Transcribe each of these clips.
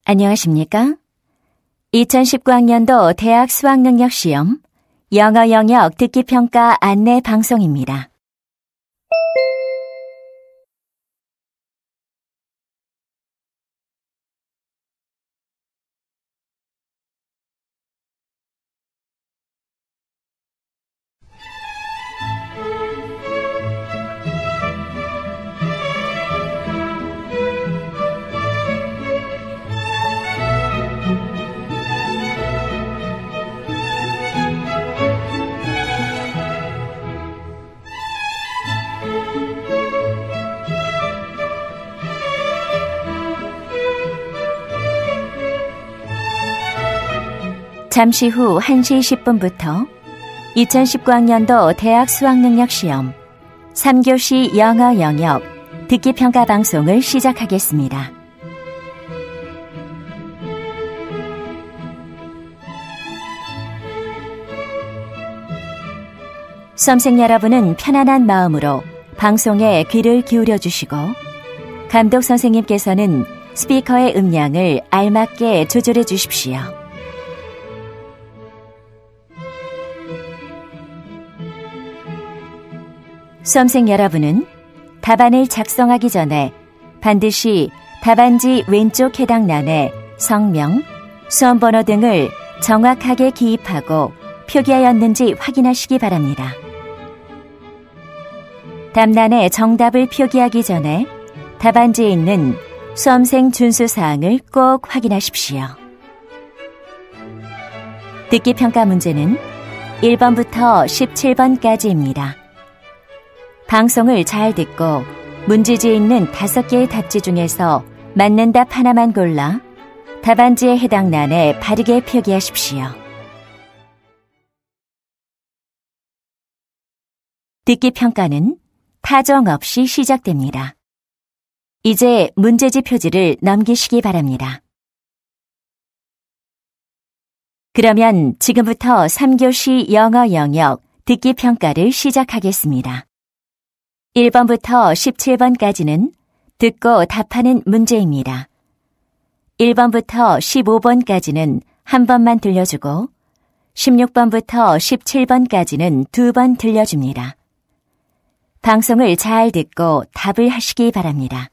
안녕하십니까? 2019학년도 대학 수학능력시험 영어 영역 듣기평가 안내 방송입니다. 잠시 후 1시 10분부터 2019학년도 대학 수학능력시험 3교시 영어 영역 듣기평가 방송을 시작하겠습니다. 수험생 여러분은 편안한 마음으로 방송에 귀를 기울여 주시고 감독 선생님께서는 스피커의 음량을 알맞게 조절해 주십시오. 수험생 여러분은 답안을 작성하기 전에 반드시 답안지 왼쪽 해당란에 성명, 수험번호 등을 정확하게 기입하고 표기하였는지 확인하시기 바랍니다. 답란에 정답을 표기하기 전에 답안지에 있는 수험생 준수사항을 꼭 확인하십시오. 듣기평가 문제는 1번부터 17번까지입니다. 방송을 잘 듣고 문제지에 있는 5개의 답지 중에서 맞는 답 하나만 골라 답안지에 해당 란에 바르게 표기하십시오. 듣기 평가는 타정 없이 시작됩니다. 이제 문제지 표지를 넘기시기 바랍니다. 그러면 지금부터 3교시 영어 영역 듣기 평가를 시작하겠습니다. 1번부터 17번까지는 듣고 답하는 문제입니다. 1번부터 15번까지는 한 번만 들려주고 16번부터 17번까지는 2번 들려줍니다. 방송을 잘 듣고 답을 하시기 바랍니다.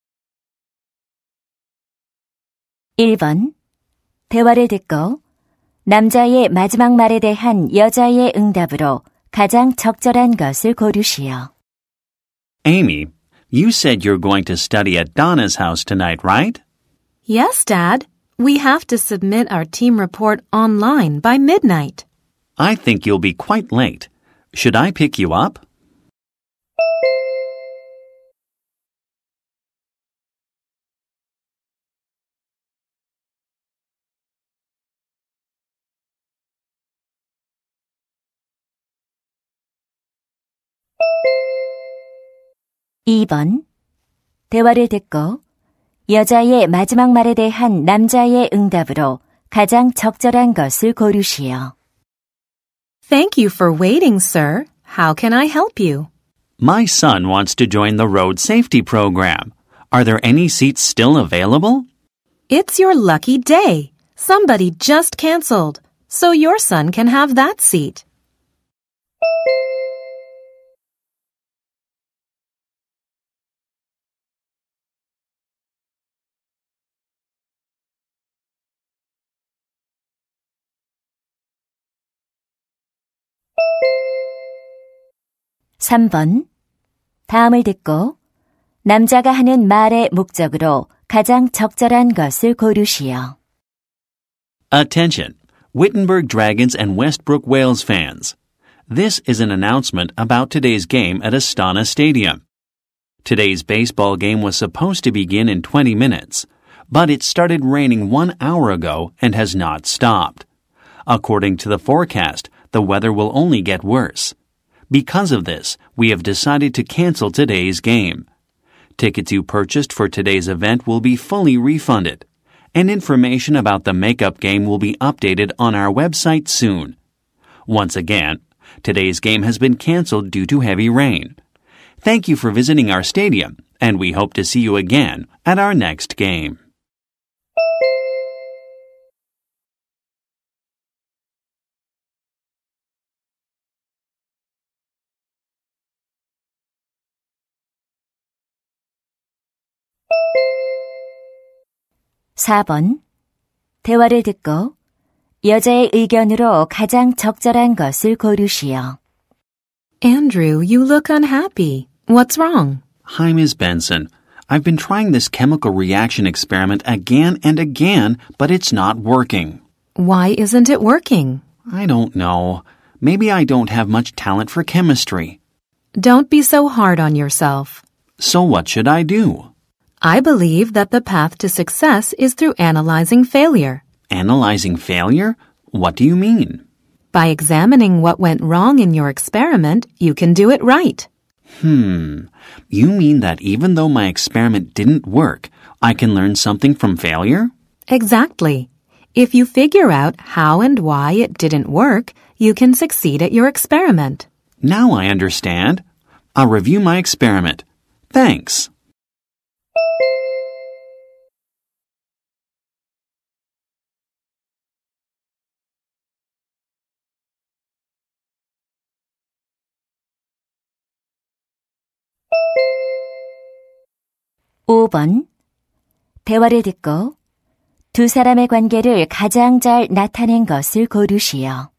1번. 대화를 듣고 남자의 마지막 말에 대한 여자의 응답으로 가장 적절한 것을 고르시오. Amy, you said you're going to study at Donna's house tonight, right? Yes, Dad. We have to submit our team report online by midnight. I think you'll be quite late. Should I pick you up? (2번) 대화를 듣고 여자의 마지막 말에 대한 남자의 응답으로 가장 적절한 것을 고르시오. Thank you for waiting, sir. How can I help you? My son wants to join the road safety program. Are there any seats still available? It's your lucky day. Somebody just canceled, so your son can have that seat. 3번. 다음을 듣고 남자가 하는 말의 목적으로 가장 적절한 것을 고르시오. Attention, Wittenberg Dragons and Westbrook Wales fans. This is an announcement about today's game at Astana Stadium. Today's baseball game was supposed to begin in 20 minutes, but it started raining 1 hour ago and has not stopped. According to the forecast, the weather will only get worse. Because of this, we have decided to cancel today's game. Tickets you purchased for today's event will be fully refunded, and information about the makeup game will be updated on our website soon. Once again, today's game has been canceled due to heavy rain. Thank you for visiting our stadium, and we hope to see you again at our next game. 4번. 대화를 듣고 여자의 의견으로 가장 적절한 것을 고르시오. Andrew, you look unhappy. What's wrong? Hi, Ms. Benson. I've been trying this chemical reaction experiment again and again, but it's not working. Why isn't it working? I don't know. Maybe I don't have much talent for chemistry. Don't be so hard on yourself. So what should I do? I believe that the path to success is through analyzing failure. Analyzing failure? What do you mean? By examining what went wrong in your experiment, you can do it right. You mean that even though my experiment didn't work, I can learn something from failure? Exactly. If you figure out how and why it didn't work, you can succeed at your experiment. Now I understand. I'll review my experiment. Thanks. (5번) 대화를 듣고 두 사람의 관계를 가장 잘 나타낸 것을 고르시오.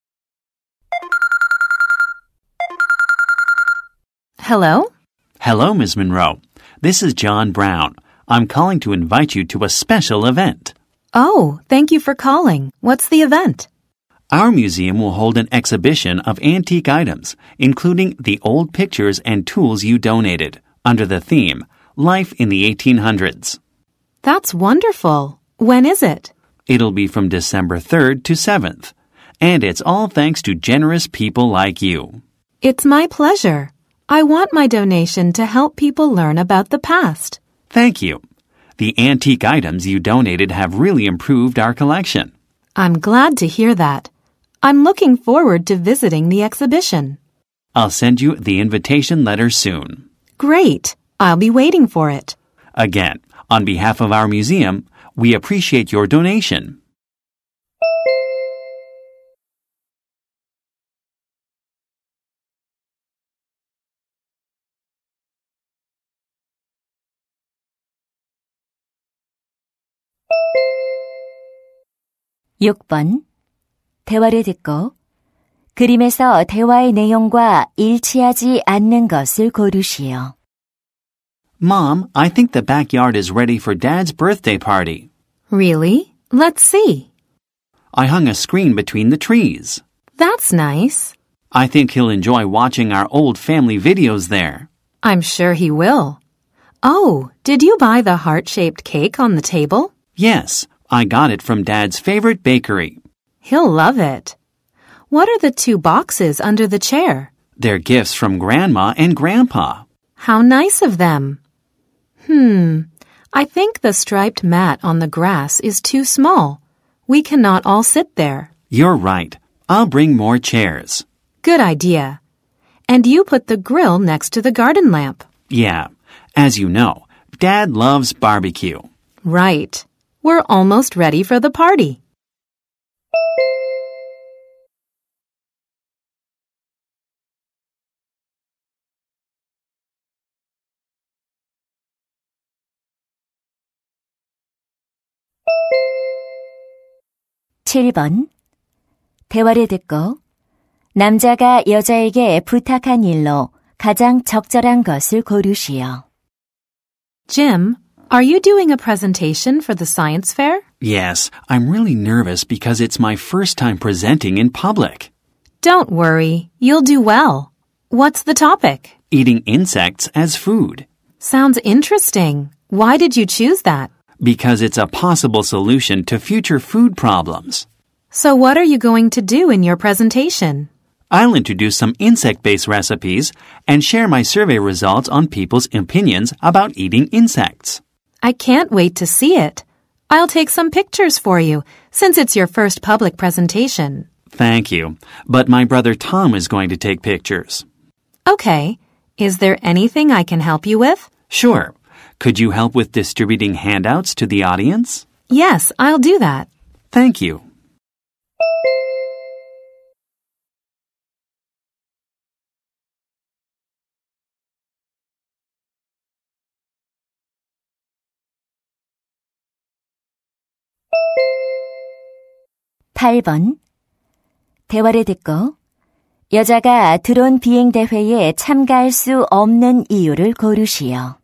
Hello? Hello, Ms. Monroe. This is John Brown. I'm calling to invite you to a special event. Oh, thank you for calling. What's the event? Our museum will hold an exhibition of antique items, including the old pictures and tools you donated, under the theme, Life in the 1800s. That's wonderful. When is it? It'll be from December 3rd to 7th. And it's all thanks to generous people like you. It's my pleasure. I want my donation to help people learn about the past. Thank you. The antique items you donated have really improved our collection. I'm glad to hear that. I'm looking forward to visiting the exhibition. I'll send you the invitation letter soon. Great. I'll be waiting for it. Again, on behalf of our museum, we appreciate your donation. (6번) 대화를 듣고 그림에서 대화의 내용과 일치하지 않는 것을 고르시오. Mom, I think the backyard is ready for Dad's birthday party. Really? Let's see. I hung a screen between the trees. That's nice. I think he'll enjoy watching our old family videos there. I'm sure he will. Oh, did you buy the heart-shaped cake on the table? Yes, I got it from Dad's favorite bakery. He'll love it. What are the two boxes under the chair? They're gifts from Grandma and Grandpa. How nice of them. I think the striped mat on the grass is too small. We cannot all sit there. You're right. I'll bring more chairs. Good idea. And you put the grill next to the garden lamp. Yeah. As you know, Dad loves barbecue. Right. We're almost ready for the party. (7번) 대화를 듣고 남자가 여자에게 부탁한 일로 가장 적절한 것을 고르시오. Jim, are you doing a presentation for the science fair? Yes, I'm really nervous because it's my first time presenting in public. Don't worry, you'll do well. What's the topic? Eating insects as food. Sounds interesting. Why did you choose that? Because it's a possible solution to future food problems. So what are you going to do in your presentation? I'll introduce some insect-based recipes and share my survey results on people's opinions about eating insects. I can't wait to see it. I'll take some pictures for you, since it's your first public presentation. Thank you, but my brother Tom is going to take pictures. Okay. Is there anything I can help you with? Sure. Could you help with distributing handouts to the audience? Yes, I'll do that. Thank you. 8번. 대화를 듣고 여자가 드론 비행 대회에 참가할 수 없는 이유를 고르시오.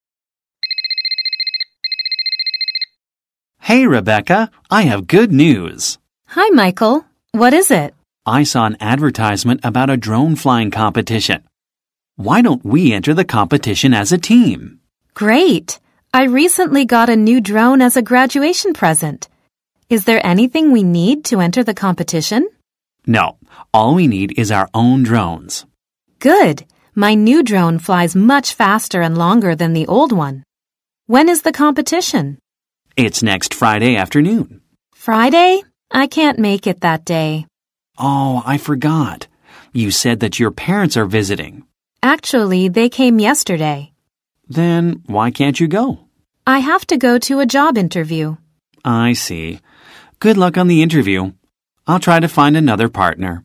Hey, Rebecca, I have good news. Hi, Michael. What is it? I saw an advertisement about a drone flying competition. Why don't we enter the competition as a team? Great. I recently got a new drone as a graduation present. Is there anything we need to enter the competition? No, all we need is our own drones. Good. My new drone flies much faster and longer than the old one. When is the competition? It's next Friday afternoon. Friday? I can't make it that day. Oh, I forgot. You said that your parents are visiting. Actually, they came yesterday. Then why can't you go? I have to go to a job interview. I see. Good luck on the interview. I'll try to find another partner.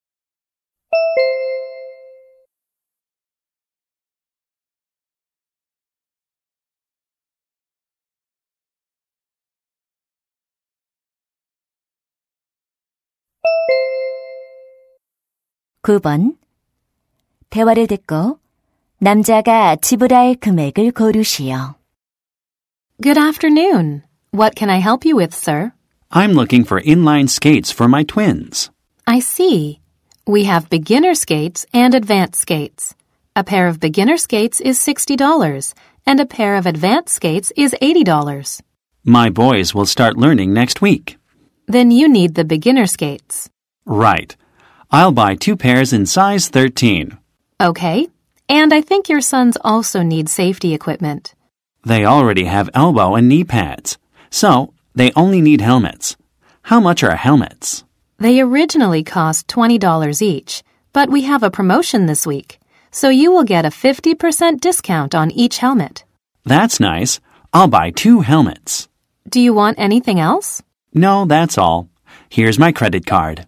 (9번) 대화를 듣고 남자가 지불할 금액을 고르시오. Good afternoon. What can I help you with, sir? I'm looking for inline skates for my twins. I see. We have beginner skates and advanced skates. A pair of beginner skates is $60 and a pair of advanced skates is $80. My boys will start learning next week. Then you need the beginner skates. Right. I'll buy 2 pairs in size 13. Okay. And I think your sons also need safety equipment. They already have elbow and knee pads, so they only need helmets. How much are helmets? They originally cost $20 each, but we have a promotion this week, so you will get a 50% discount on each helmet. That's nice. I'll buy 2 helmets. Do you want anything else? No, that's all. Here's my credit card.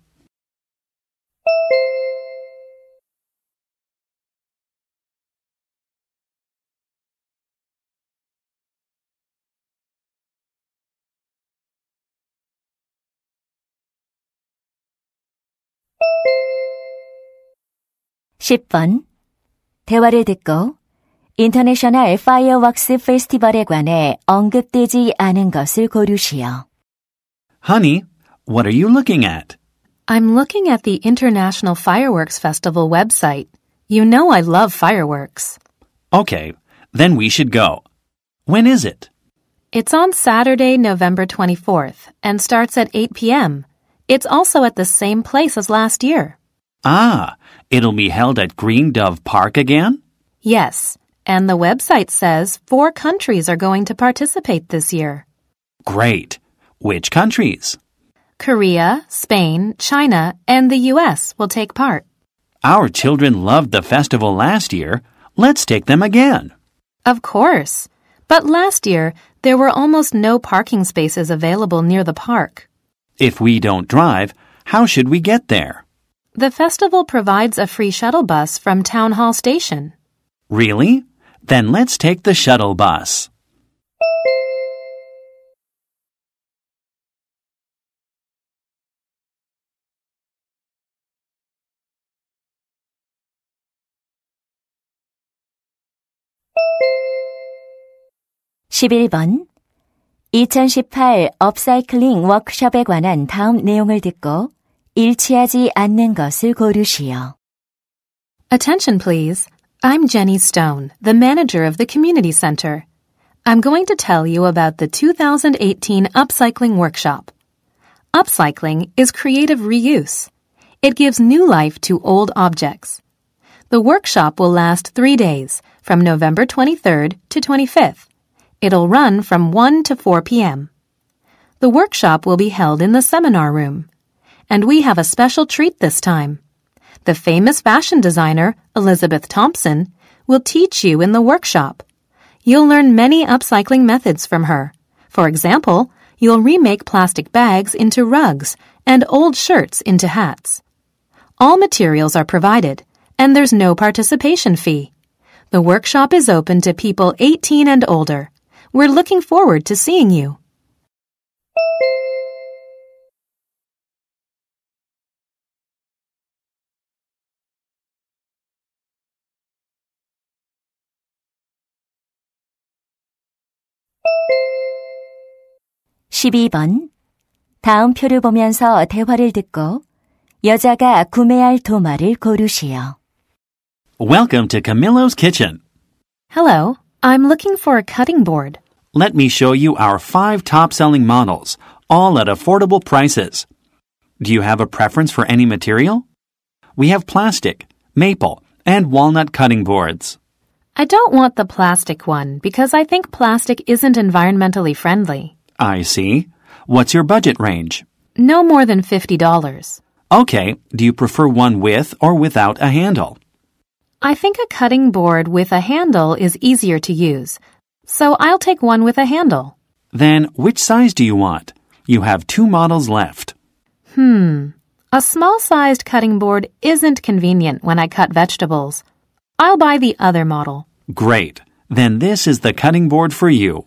(10번) 대화를 듣고 인터내셔널 파이어웍스 페스티벌에 관해 언급되지 않은 것을 고르시오. Honey, what are you looking at? I'm looking at the International Fireworks Festival website. You know I love fireworks. Okay, then we should go. When is it? It's on Saturday, November 24th, and starts at 8 p.m. It's also at the same place as last year. Ah, it'll be held at Green Dove Park again? Yes, and the website says 4 countries are going to participate this year. Great. Which countries? Korea, Spain, China, and the U.S. will take part. Our children loved the festival last year. Let's take them again. Of course. But last year, there were almost no parking spaces available near the park. If we don't drive, how should we get there? The festival provides a free shuttle bus from Town Hall Station. Really? Then let's take the shuttle bus. (11번) 2018 업사이클링 워크숍에 관한 다음 내용을 듣고 일치하지 않는 것을 고르시오. Attention, please. I'm Jenny Stone, the manager of the community center. I'm going to tell you about the 2018 Upcycling Workshop. Upcycling is creative reuse. It gives new life to old objects. The workshop will last 3 days, from November 23rd to 25th. It'll run from 1 to 4 p.m. The workshop will be held in the seminar room. And we have a special treat this time. The famous fashion designer, Elizabeth Thompson, will teach you in the workshop. You'll learn many upcycling methods from her. For example, you'll remake plastic bags into rugs and old shirts into hats. All materials are provided, and there's no participation fee. The workshop is open to people 18 and older. We're looking forward to seeing you. 12번. 다음 표를 보면서 대화를 듣고 여자가 구매할 도마를 고르시오. Welcome to Camillo's Kitchen. Hello, I'm looking for a cutting board. Let me show you our 5 top-selling models, all at affordable prices. Do you have a preference for any material? We have plastic, maple, and walnut cutting boards. I don't want the plastic one because I think plastic isn't environmentally friendly. I see. What's your budget range? No more than $50. Okay, do you prefer one with or without a handle? I think a cutting board with a handle is easier to use, so I'll take one with a handle. Then, which size do you want? You have 2 models left. A small-sized cutting board isn't convenient when I cut vegetables. I'll buy the other model. Great. Then this is the cutting board for you.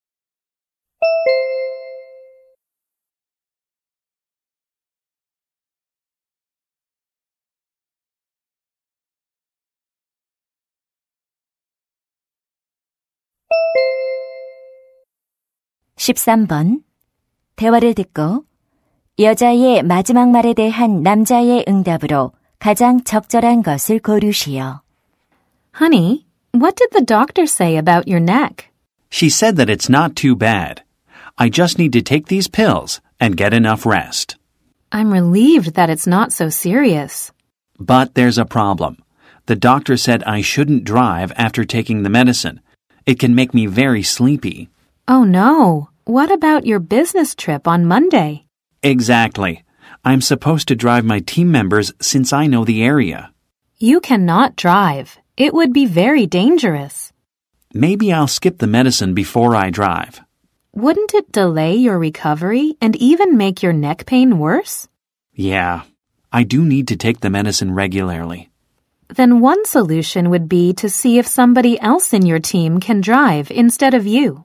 (13번) 대화를 듣고 여자의 마지막 말에 대한 남자의 응답으로 가장 적절한 것을 고르시오. Honey, what did the doctor say about your neck? She said that it's not too bad. I just need to take these pills and get enough rest. I'm relieved that it's not so serious. But there's a problem. The doctor said I shouldn't drive after taking the medicine. It can make me very sleepy. Oh no, what about your business trip on Monday? Exactly. I'm supposed to drive my team members since I know the area. You cannot drive. It would be very dangerous. Maybe I'll skip the medicine before I drive. Wouldn't it delay your recovery and even make your neck pain worse? Yeah, I do need to take the medicine regularly. Then one solution would be to see if somebody else in your team can drive instead of you.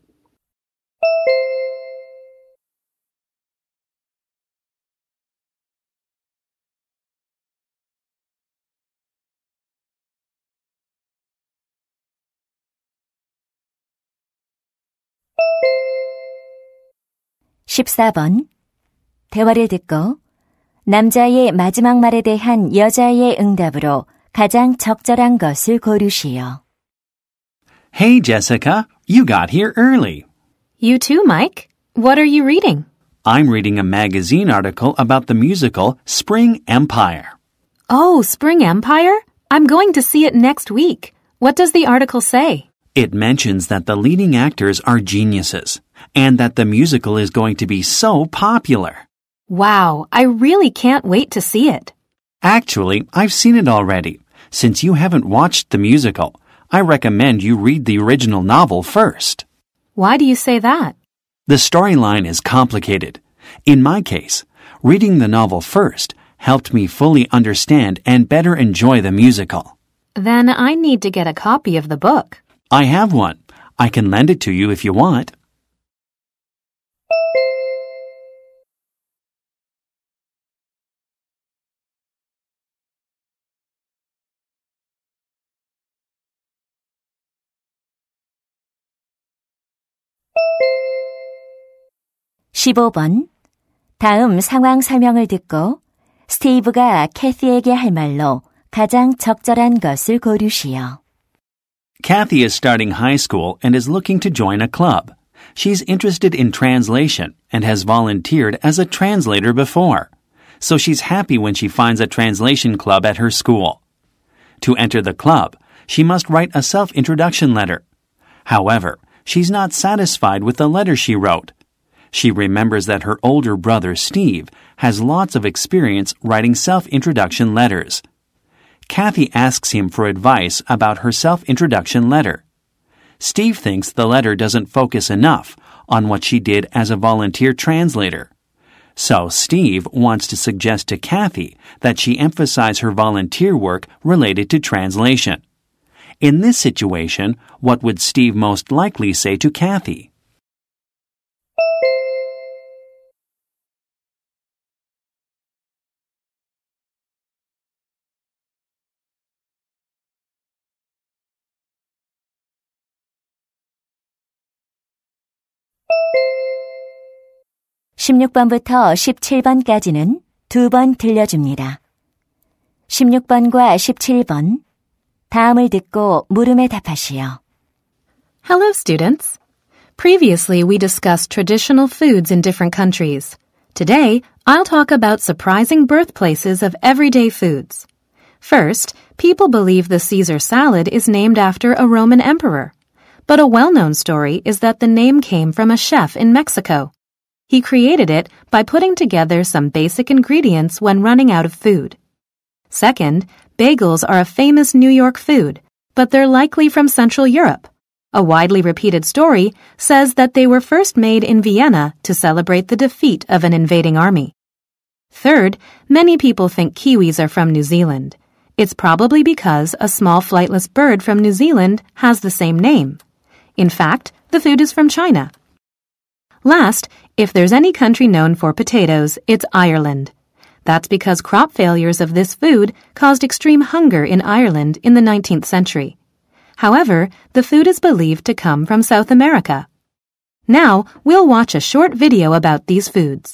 (14번) 대화를 듣고 남자의 마지막 말에 대한 여자의 응답으로 가장 적절한 것을 고르시오. Hey, Jessica, you got here early. You too, Mike. What are you reading? I'm reading a magazine article about the musical Spring Empire. Oh, Spring Empire? I'm going to see it next week. What does the article say? It mentions that the leading actors are geniuses and that the musical is going to be so popular. Wow, I really can't wait to see it. Actually, I've seen it already. Since you haven't watched the musical, I recommend you read the original novel first. Why do you say that? The storyline is complicated. In my case, reading the novel first helped me fully understand and better enjoy the musical. Then I need to get a copy of the book. I have one. I can lend it to you if you want. (15번) 다음 상황 설명을 듣고 스티브가 캐시에게 할 말로 가장 적절한 것을 고르시오. Kathy is starting high school and is looking to join a club. She's interested in translation and has volunteered as a translator before. So she's happy when she finds a translation club at her school. To enter the club, she must write a self-introduction letter. However, she's not satisfied with the letter she wrote. She remembers that her older brother, Steve, has lots of experience writing self-introduction letters. Kathy asks him for advice about her self-introduction letter. Steve thinks the letter doesn't focus enough on what she did as a volunteer translator. So Steve wants to suggest to Kathy that she emphasize her volunteer work related to translation. In this situation, what would Steve most likely say to Kathy? 16번부터 17번까지는 2번 들려줍니다. 16번과 17번, 다음을 듣고 물음에 답하시오. Hello, students. Previously, we discussed traditional foods in different countries. Today, I'll talk about surprising birthplaces of everyday foods. First, people believe the Caesar salad is named after a Roman emperor. But a well-known story is that the name came from a chef in Mexico. He created it by putting together some basic ingredients when running out of food. Second, bagels are a famous New York food, but they're likely from Central Europe. A widely repeated story says that they were first made in Vienna to celebrate the defeat of an invading army. Third, many people think kiwis are from New Zealand. It's probably because a small flightless bird from New Zealand has the same name. In fact, the food is from China. Last, if there's any country known for potatoes, it's Ireland. That's because crop failures of this food caused extreme hunger in Ireland in the 19th century. However, the food is believed to come from South America. Now, we'll watch a short video about these foods.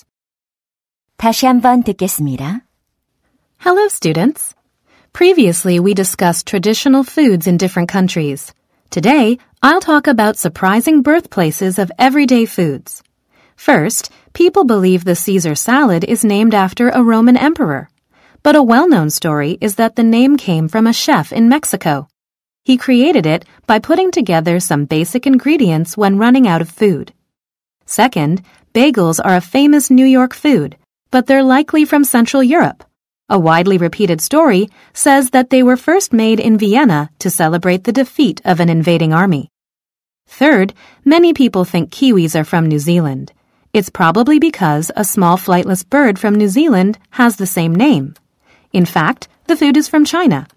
다시 한번 듣겠습니다. Hello, students. Previously, we discussed traditional foods in different countries. Today, I'll talk about surprising birthplaces of everyday foods. First, people believe the Caesar salad is named after a Roman emperor. But a well-known story is that the name came from a chef in Mexico. He created it by putting together some basic ingredients when running out of food. Second, bagels are a famous New York food, but they're likely from Central Europe. A widely repeated story says that they were first made in Vienna to celebrate the defeat of an invading army. Third, many people think kiwis are from New Zealand. It's probably because a small flightless bird from New Zealand has the same name. In fact, the food is from China.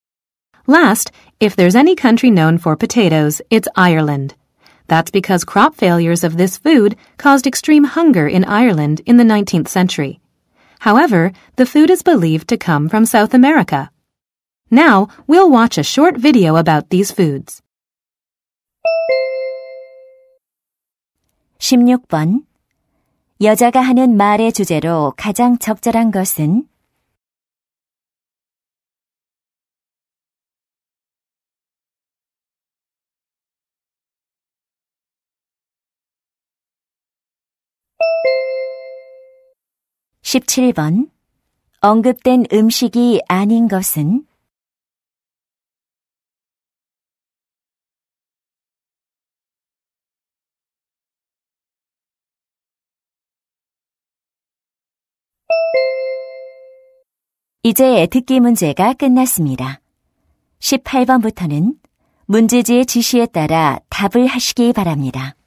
Last, if there's any country known for potatoes, it's Ireland. That's because crop failures of this food caused extreme hunger in Ireland in the 19th century. However, the food is believed to come from South America. Now, we'll watch a short video about these foods. 16번. 여자가 하는 말의 주제로 가장 적절한 것은? 17번. 언급된 음식이 아닌 것은? '이제 듣기 문제가 끝났습니다. 18번부터는 문제지의 지시에 따라 답을 하시기 바랍니다.